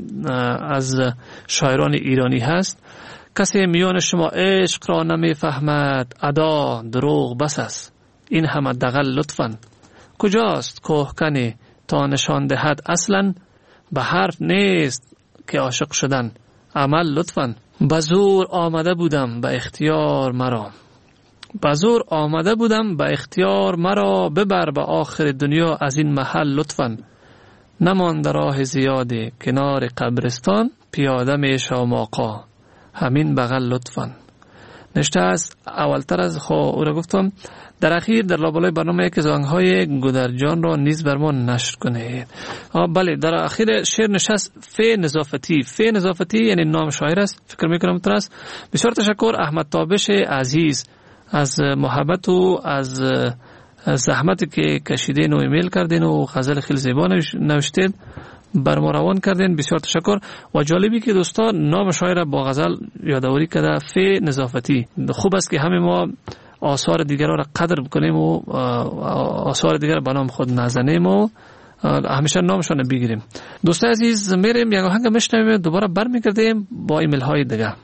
از شاعران ایرانی هست. کسی میان شما عشق را نمیفهمد، ادا دروغ بس است این همه دغل لطفاً. کجاست کوهکنی تا نشان دهد اصلاً، به حرف نیست که عاشق شدن عمل لطفاً. بزور آمده بودم به اختیار مرا، بزور آمده بودم به اختیار مرا، ببر به آخر دنیا از این محل لطفاً. نماند راه زیادی کنار قبرستان، پیاده میشم آقا همین بغل لطفاً. نشته است اولتر از او را گفتم در اخیر در لابلای برنامه یک زنگ‌های گودرجان را نیز بر ما نشر کنید. بله در اخیر شعر نشست فی نظافتی. فی نظافتی یعنی نام شاعر است، فکر میکنم تر است. بسیار تشکر احمد تابش عزیز از محبت و از زحمتی که کشیدین و ایمیل کردین و غزل خیلی زیبا نوشتید بر ما روان کردین. بسیار تشکر. و جالبی که دوستان نام شاعر با غزل یادآوری کرده فی نظافتی. خوب است که همه ما آثار دیگر را قدر بکنیم و آثار دیگر به نام خود نزنیم و همیشه نامشان بگیریم. دوستان عزیز میریم یک آهنگ میشنویم، دوباره برمیگردیم با ایمیل های دیگه.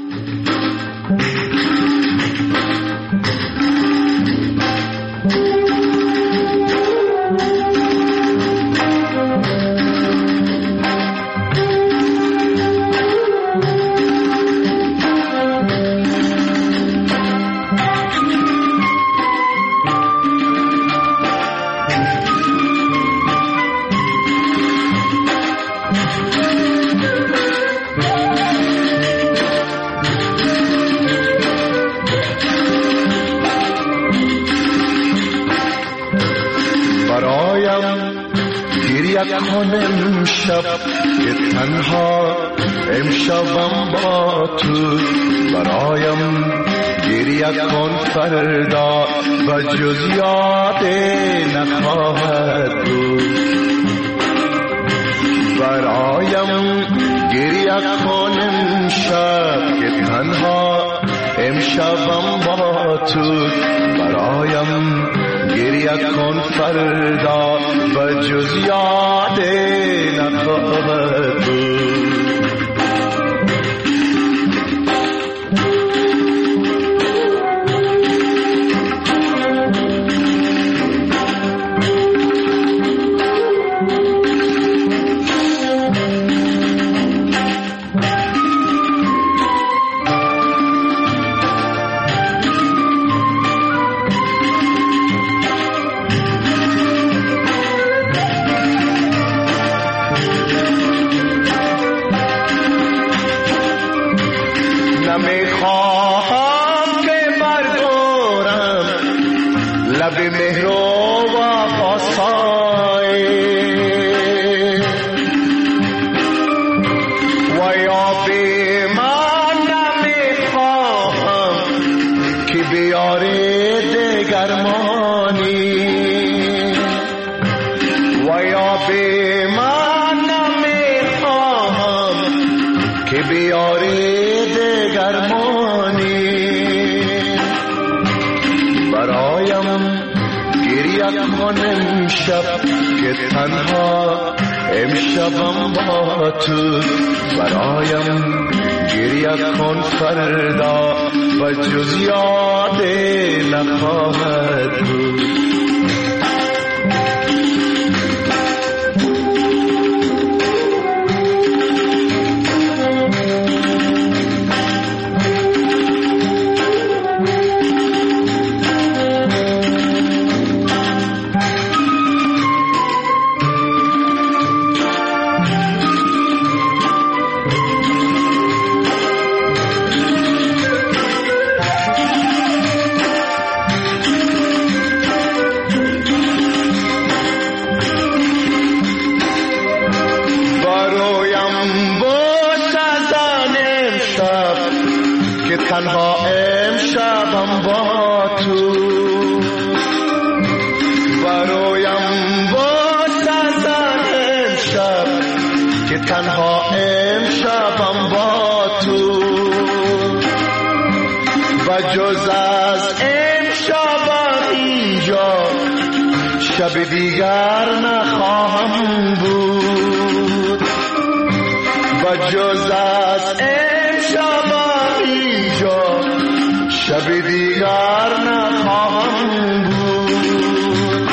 امشب که تنها امشبم با تو، برایم گریه کن فردا و جز یاد نخواهد بود. برایم گریه کن امشب که تنها امشبم با تو، برایم گریه کن فردا و جز یاد نخواهد بود. امشب که تنها امشبم با تو، برایم گریه کن فردا و جز یاد نخواهد بود. تنها امشبم با تو برایم باشدن امشب که تنها امشبم با تو و جز از امشبم اینجا شب دیگر نخواهم بود و جز از امشبم اینجا شب دیگر نخواهم بود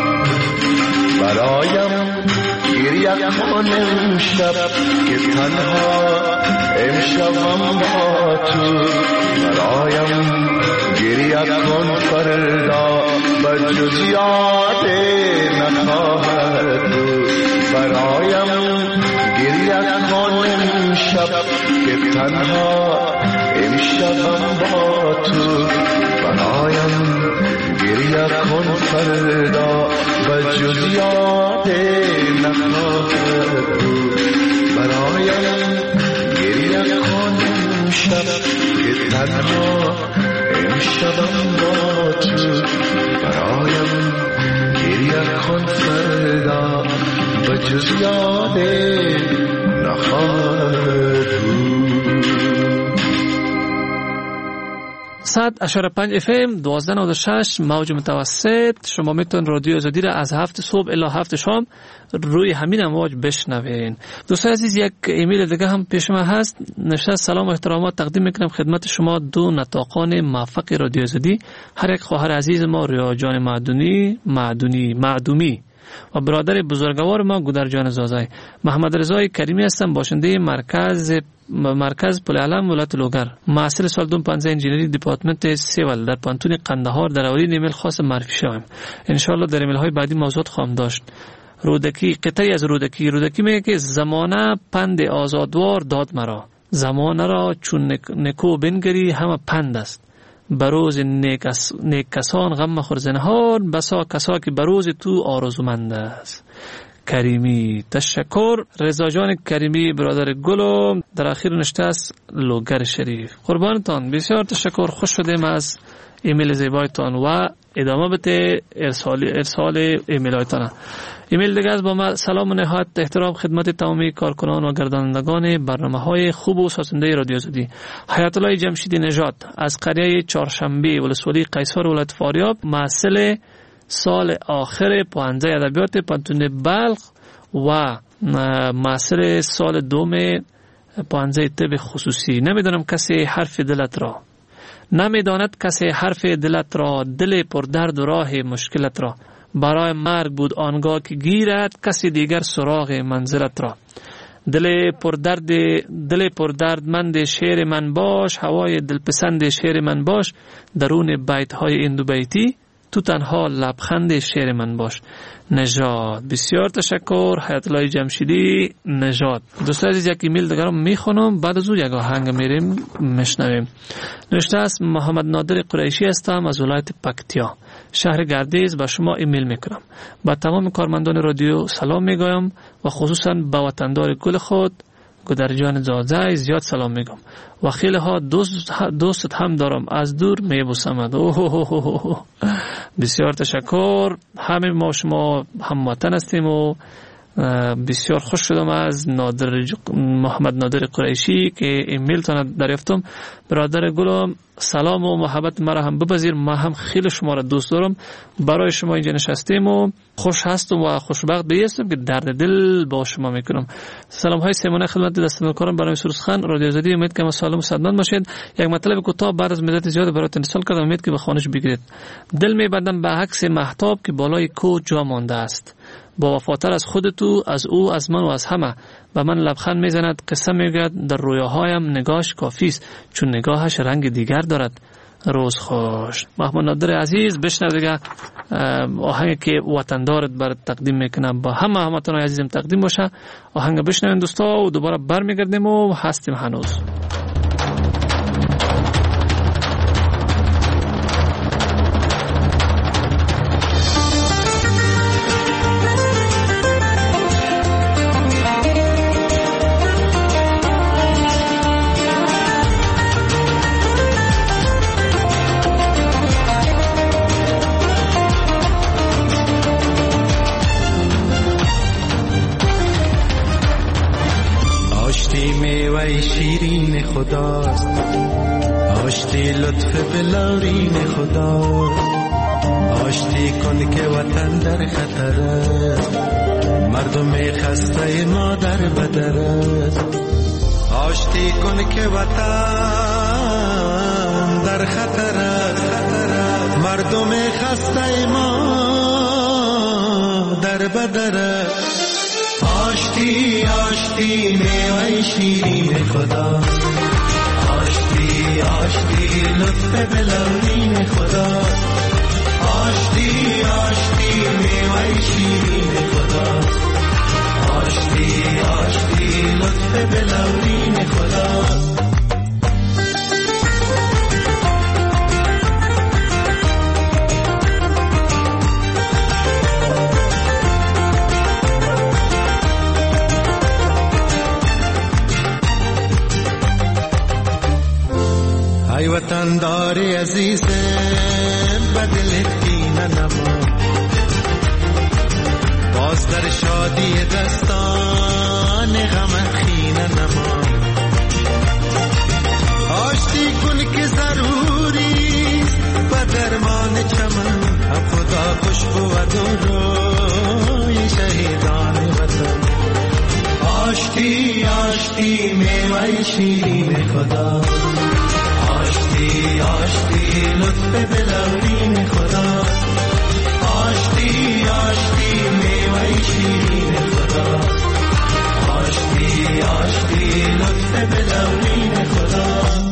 برایم گریه کن امشب که تنها امشبم با تو برایم گریه کن فردا و جز یاد نخواهد بود برایم گریه کن امشب که تنها امشبم با تو برایم گریه کن فردا و جز یاد نخواهد بود برایم گریه کن امشب که تنها امشبم با تو برایم گریه کن فردا و جز یاد نخواهد بود. 100.5 FM 1296 موج متوسط. شما میتون رادیو آزادی را از 7 صبح الی 7 شام روی همین امواج بشنوین. دوستان عزیز، یک ایمیل دیگه هم پیش من هست. نوشته سلام و احترامات تقدیم میکنم خدمت شما دو نطاقان موفق رادیو آزادی، هر یک خواهر عزیز ما ریا جان معدومی و برادر بزرگوار ما گودر جان زازای. محمد رضای کریمی هستم، باشنده مرکز پل علم ولایت لوگر، محصل سال 2015 انجینری دیپارتمنت سیول در پانتون قندهار. در اولین ایمیل خاص معرفی شوم. ان شاء الله در ایمیل های بعدی موضوعات خواهم داشت. رودکی، قطعی از رودکی میگه که زمانه پند آزادوار داد مرا، زمانه را چون نکو بنگری همه پند است. بروز نیک کسان غم مخور زنهار، بسا کسا که بروز تو آرزومند است. کریمی، تشکر. رضا جان کریمی برادر گلو در اخیر نشته است لوگر شریف. قربانتان، بسیار تشکر. خوش شدیم از ایمیل زیبایتان و ادامه بده ارسال ایمیل هایتان. ایمیل دیگه از با ما سلام و نهایت احترام خدمت تمامی کارکنان و گردانندگان برنامه‌های خوب و سازنده رادیو آزادی. حیات الله جمشیدی نژاد از قریه چهارشنبه ولسوالی قیصر ولایت فاریاب، محصل سال آخر پوهنده ادبیات پانتون بلخ و محصل سال دوم پوهنده طب خصوصی. نمیدانم کسی حرف دلت را، نمیداند کسی حرف دلت را، دل پر درد و راه مشکلت را. برای مرگ بود آنگاه که گیرد کسی دیگر سراغ منزلت را. دل پر دردمند شعر من باش، هوای دلپسند شعر من باش، درون بیت های این دو بیتی تو تنها لبخند شعر من باش. نژاد. بسیار تشکر حیات الله جمشیدی نژاد. دوستان عزیز، یک ایمیل دیگر رو میخونم، بعد از او یک آهنگ میریم میشنویم. نوشته است محمد نادر قریشی هستم از ولایت پکتیا، شهر گردیز. با شما ایمیل میکنم. با تمام کارمندان رادیو سلام میگویم و خصوصا به وطندار گل خود گودر جان زازای زیاد سلام میگم و خیلی ها دوست هم دارم، از دور میبوسمد. بسیار تشکر. همه ما شما هموطن هستیم و بسیار خوش شدم از محمد نادر قریشی که ایمیل تان دریافتم. برادر گلم، سلام و محبت مرا هم بپذیر. ما هم خیلی شما را دوست دارم. برای شما اینجا نشستیم و خوش هستم و خوشبخت بیستم که درد دل با شما میکنم. سلام های سیمانه خدمت دستمالکارم برای سروسخان رادیو آزادی. امید که سالم و صحتمند باشید. یک مطلب کوتاه بعد از مدت زیاد براتون ارسال کردم، امید که به خانش بگیرید. دل میبندم به عکس مهتاب که بالای کوه جا مانده است. با وفاتر از خودتو، از او، از من و از همه. به من لبخند میزند، قصه میگوید، در رویاهایم نگاهش کافی است چون نگاهش رنگ دیگر دارد. روز خوش. محمد نادر عزیز، بشنو دیگه آهنگی که وطندارت برات تقدیم میکنم، با همه همتون عزیزم تقدیم باشه. آهنگ بشنوین دوستا و دوباره برمیگردیم و هستیم هنوز. آشتی میوه شیرین خداست، آشتی لطف بلورین خداست. آشتی کن که وطن در خطر است، مردم خسته ما در بدر است. آشتی کن که وطن در خطر است، مردم خسته ما در بدر است. آشتی آشتی میوه شیرین خدا، آشتی آشتی لطف بلورین خدا. آشتی آشتی میوه شیرین خدا، آشتی آشتی لطف بلورین خدا. ای وطن داری عزیز بدلت کینه نما، باز در شادی دستان غم خینه نما. آشتی کن که ضروری و درمان چمن، هم خدا خوش بود و روی شهیدان وطن. آشتی آشتی میوه شیرین خدا، آشتی آشتی لطف بلورین خدا. آشتی آشتی میوه شیرین خدا، آشتی آشتی لطف بلورین خدا.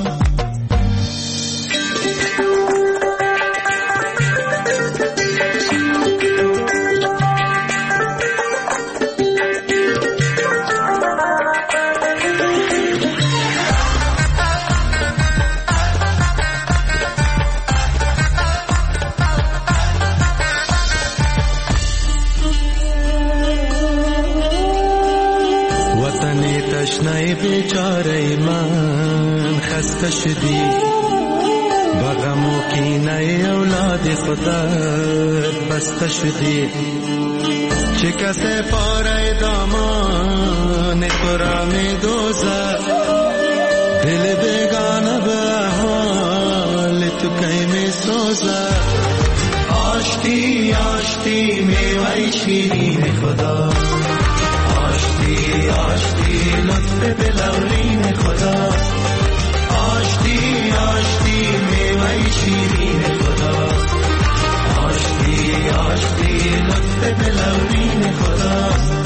تشنه بیچاره من خسته شدی، بغم و کینه اولاد خودت بسته شدی. چه کسی پاره دامان تو را می دوزد، دل بیگانه به حال تو کی می سوزد. آشتی آشتی میوه شیرین خدا، آشتی آشتی لطف بلورین خدا. آشتی آشتی میوه شیرین خدا، آشتی آشتی لطف بلورین خدا.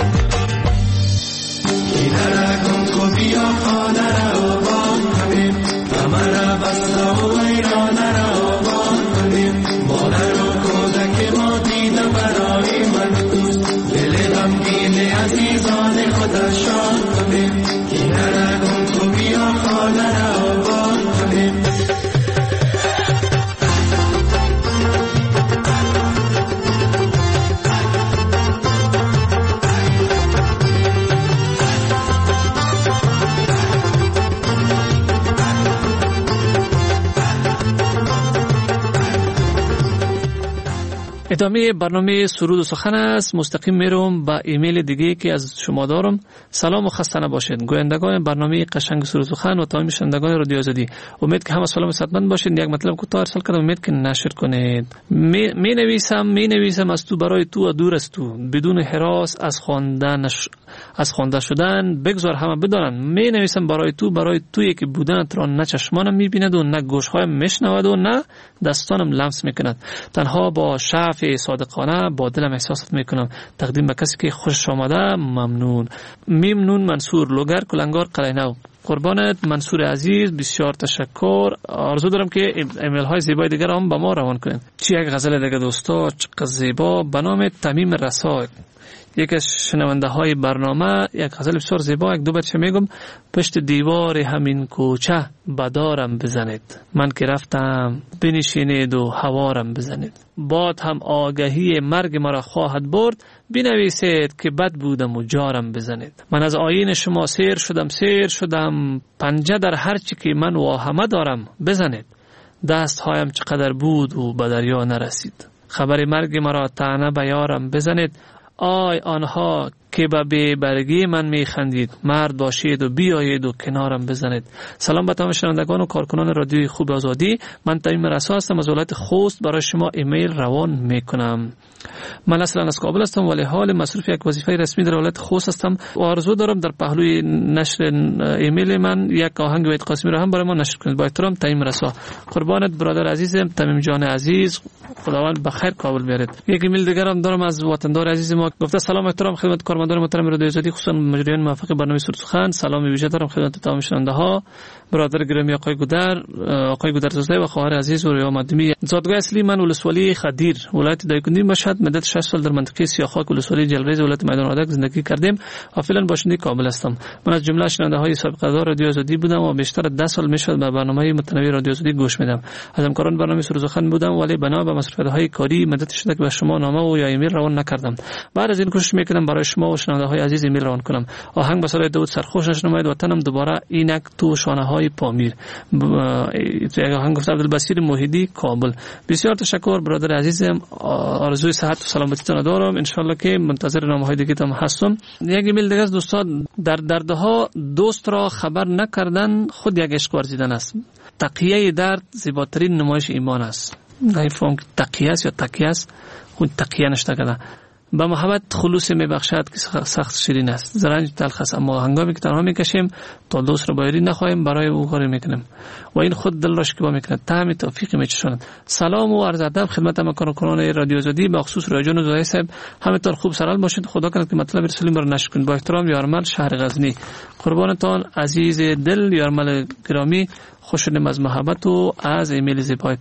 اینه را کن کو بیا خانه را آبان کنیم، غمه را بسته و ویرانه را آبان کنیم. مادر و کودک ما دیده برای من دوست، دل غمگین عزیزان خدا شاد کنیم. اینه را کن کو بیا خانه را آبان کنیم. ادامه برنامه سرود و سخن است. مستقیم میرم با ایمیل دیگه که از شما دارم. سلام و خسته نباشید گویندگان برنامه قشنگ سرود و سخن و تمام شنوندگان رادیو آزادی. امید که همه سلام و صحتمند باشید. یک مطلب کوتاه ارسال کردم، امید که نشر کنید. می نویسم از تو برای تو و دور از تو، بدون هراس از خوانده شدن بگذار همه بدانند. می نویسم برای تویی که بودنت را نه چشمانم میبیند و نه گوشهایم میشنود و نه دستانم لمس میکند. تنها با شعف صادقانه با دلم احساسات میکنم. تقدیم به کسی که خوش آمده. ممنون. منصور لوگر کلنگار قلعه‌نو. قربانت منصور عزیز، بسیار تشکر. آرزو دارم که ایمیل های زیبای دیگر هم با ما روان کنید. چی یک غزل دیگه دوستا، چقدر زیبا، به نام تمیم رسا. یک از شنونده های برنامه یک غزل بسیار زیبا، یک دو بیت میگم. پشت دیوار همین کوچه بدارم بزنید، من که رفتم بنشینید و هوارم بزنید. باد هم آگهی مرگ مرا خواهد برد، بنویسید که بد بودم و جارم بزنید. من از آیین شما سیر شدم پنجه در هر چی که من واهمه دارم بزنید. دست هایم چقدر بود و به دریا نرسید، خبر مرگ مرا طعنه به یارم بزنید. آی آنها که به بی‌برگی من میخندید، مرد باشید و بیایید و کنارم بزنید. سلام به تمام شنوندگان و کارکنان رادیوی خوب آزادی. من تمیم رسا هستم از ولایت خوست. برای شما ایمیل روان میکنم. من اصلا از کابل هستم ولی حال مصروف یک وظیفه رسمی در ولایت خوست هستم و آرزو دارم در پهلوی نشر ایمیل من یک آهنگ وحید قاسمی را هم برای ما نشر کنید. با احترام تمیم رسا. قربانت برادر عزیزم تمیم جان عزیز، خداوند بخیر کابل بیارید. یک ایمیل دیگر هم دارم از وطندار عزیز ما، گفته سلام احترام خدمت کارمندان محترم رادیو آزادی خصوصا مجریان موفق برنامه سرود سخن. سلام ویژه دارم خدمت تمام شنونده ها. برادر گرامی آقای گودرزاده و خواهر عزیز و ریا مدمی. زادگاه اصلی من ولسوالی خدیر ولایت دایکنی مشهد، مدت 6 سال در منطقه سیاخاک ولسوالی جلریز ولایت میدان وردک زندگی کردیم و فعلا باشنده کابل هستم. من از جمله شنونده های سابقه دار رادیو آزادی بودم و بیشتر 10 سال میشد به برنامه متنوع رادیو آزادی گوش میدم. از همکاران برنامه سرود سخن بودم ولی بنا به مصروفیت‌های کاری مدت شده که به شما نامه و یا ایمیل روان نکردم. بعد از این کوشش میکنم برای شما و شنونده های عزیز ایمیل روان کنم. آهنگ به صدای داوود سرخوشش نماید وطنم دوباره اینک تو شانه های پامیر. آهنگ گفته عبدالبصیر موحدی کابل. بسیار تشکر برادر عزیزم. آرزوی صحت و سلامتی تان دارم. ان شاء الله که منتظر نامه‌های دیگه تام هستم. یک ایمیل دیگه از دوستان، در دردها دوست را خبر نکردن خود یک عشق ورزیدن است. تقیه درد زیباترین نمایش ایمان است. نمی‌فهم که تقیه است یا تقیه است. خود تقیه نشته کده. با محبت خلوص میبخشد که سخت شیرین است. زرنج تلخ است اما هنگامی که تنها میکشیم تا دوست را بایری نخواهیم برای او کاری میکنیم و این خود دل را شکیبا میکند. طعم توفیق میچشاند. سلام و عرض ادب خدمت کارکنان رادیو آزادی به خصوص رایجان و زاهد صاحب. همتون خوب سرحال باشید. خدا کنه که مطلب رسالیم را نشر کنید. با احترام یارمل شهر غزنی. قربانتان عزیز دل یارمل گرامی. خوشنودم از محبت و از ایمیل زیبایت.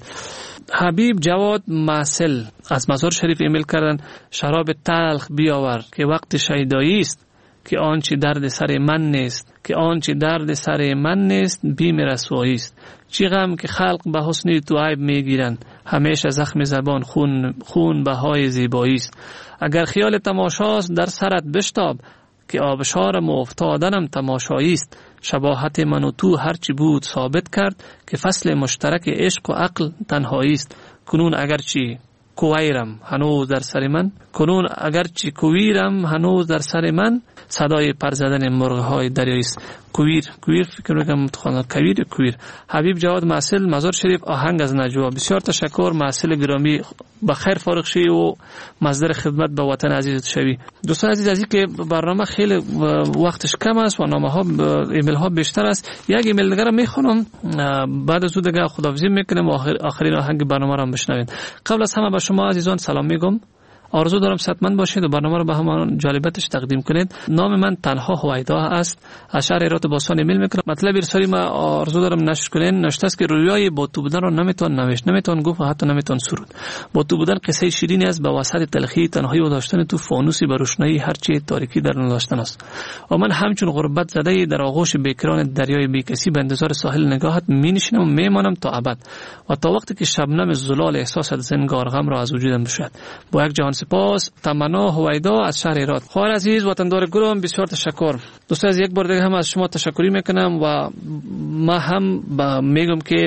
حبیب جواد معسل از مزار شریف ایمیل کردن شراب تلخ بیاور که وقت شیدایی است، که آنچه درد سر من نیست، که آنچه درد سر من نیست بیم رسوایی است. چی غم که خلق به حسن تو عیب میگیرند، همیشه زخم زبان خون بهای زیبایی است. اگر خیال تماشاست در سرت بشتاب، که آبشارم و افتادنم تماشایی است. شباهت من و تو هرچی بود ثابت کرد، که فصل مشترک عشق و عقل تنهایی است. کنون اگرچه کویرم هنوز در سر من، کنون اگرچه کویرم هنوز در سر من، صدای پر زدن مرغ‌های دریایی است. کویر فکر می‌کنم متخانه کویر. حبیب جواد معسل مزار شریف آهنگ از نجوا. بسیار تشکر معسل گرامی. بخیر فارغ شی و مصدر خدمت به وطن عزیزت شوی. دوستان عزیزی که برنامه خیلی وقتش کم است و نامه‌ها ایمیل ها بیشتر است، یک ایمیل دیگه رو میخونم بعد از اون دیگه خداحافظی میکنم و آخرین آهنگ برنامه رو بشنوید. قبل از همه به شما عزیزان سلام میگم. آرزو دارم صحتمند باشید و برنامه رو به همان جالبیتش تقدیم کنید. نام من تنها هویدا است. از شهر ایرات باستان ایمیل میکنم. مطلب ارسالی ما آرزو دارم نشر کنین. نوشته است که رویای با تو بودن رو نمیتون نوشت، نمیتون گفت و حتی نمیتون سرود. با تو بودن قصه شیرینی است به وسط تلخی، تنهایی و داشتن تو فانوسی به روشنایی هرچی تاریکی در داشتن است. و من همچون غربت زده در آغوش بیکران دریای بیکسی به انتظار ساحل نگاهت مینشینم و میمانم تا ابد و تا وقتی که شبنم زلال احساس زنگار غم را از وجودم بشود. با یک جهان سپاس. تمنا هویدا از شهر ایرات. خواهر عزیز وطندار گلم بسیار تشکر. دوستان از یک بار دیگه هم از شما تشکری میکنم و ما هم میگم که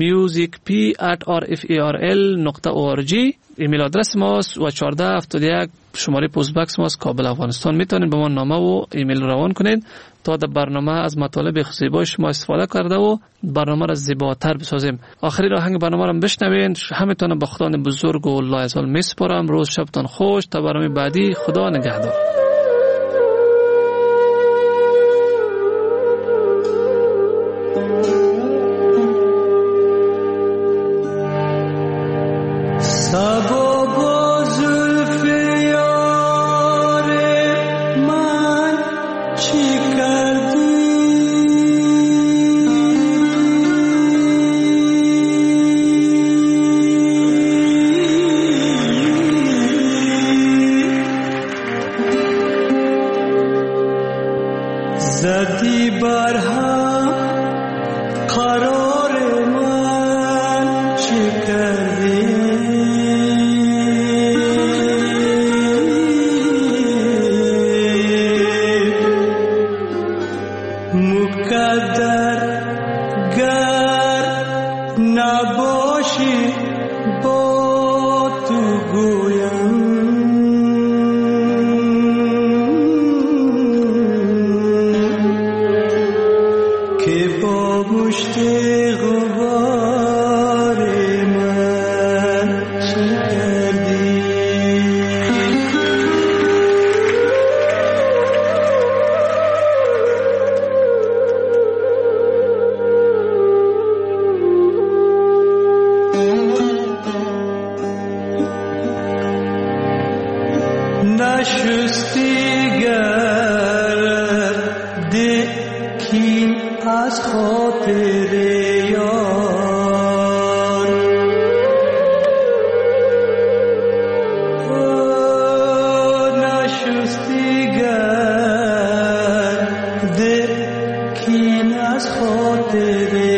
musicp@rfarl.org ایمیل آدرس ماست و 1471 شماره پست باکس ماست کابل افغانستان. میتونید به ما نامه و ایمیل روان کنید تا در برنامه از مطالب زیبای شما استفاده کرده و برنامه را زیباتر بسازیم. آخرین آهنگ برنامه را بشنوین. همتون به خدای بزرگ و لایزال میسپارم. روز شبتان خوش. تا برنامه بعدی خدا نگهدار. پشت غبار من چه کردی؟ نشستی گرد کین از خاطر یار نشستی گرد کین از خاطر